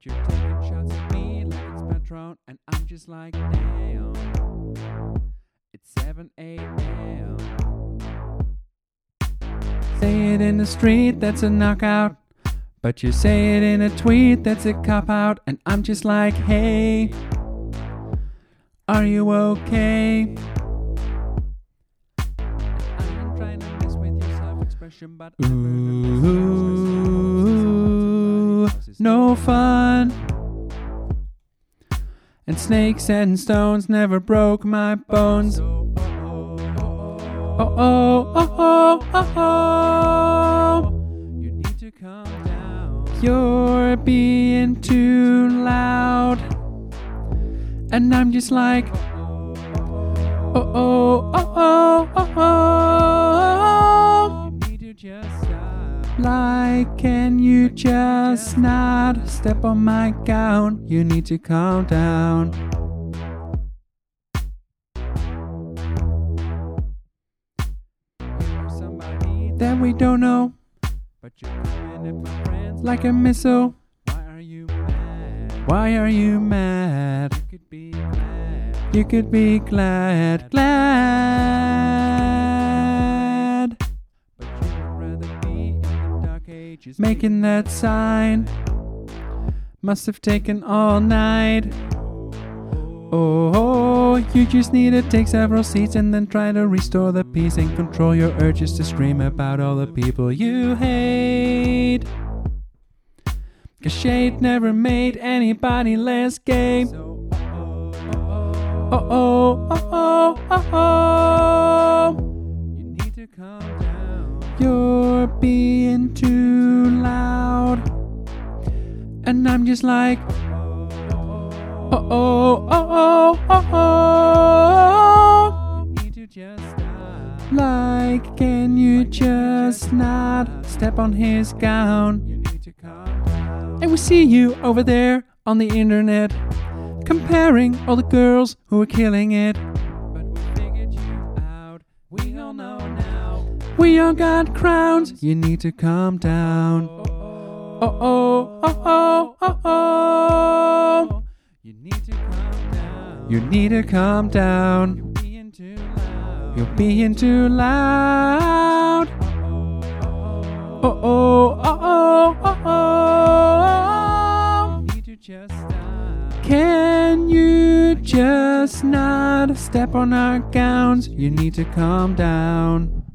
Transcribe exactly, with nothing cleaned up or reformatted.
But you're taking shots at me like it's Patron, and I'm just like, damn. It's seven a.m. Say it in the street, that's a knockout. But you say it in a tweet, that's a cop-out. And I'm just like, hey, are you okay? I'm trying to mess with your self-expression, but ooh, no fun. And snakes and stones never broke my bones. Oh, oh, oh, oh, oh, oh. You need to calm down. You're being too loud. And I'm just like, oh, oh, oh, oh, oh, oh. You need to just stop. Like, can you just not step on my gown? You need to calm down. That we don't know, but you're coming at my friends like a missile. Why are you mad? Why are you mad? You could be glad. You could be glad, glad. But you would rather be in the dark ages, making that sign. Must have taken all night. Oh, you just need to take several seats and then try to restore the peace and control your urges to scream about all the people you hate. 'Cause shade never made anybody less gay. Oh, oh, oh, oh, oh, oh. You need to calm down. You're being too loud. And I'm just like, oh, oh, oh, oh, oh, oh. You need to just stop. Like, can you just not step on his gown? You need to calm down. And we see you over there on the internet, comparing all the girls who are killing it. But we figured you out. We all know now. We all got crowns. You need to calm down. Oh, oh, oh, oh, oh, oh. You need to calm down. You need to calm down. You're being too loud. You're being too loud. Oh, oh, oh, oh, oh, oh. You need to just stop. Can you just not step on our gowns? You need to calm down.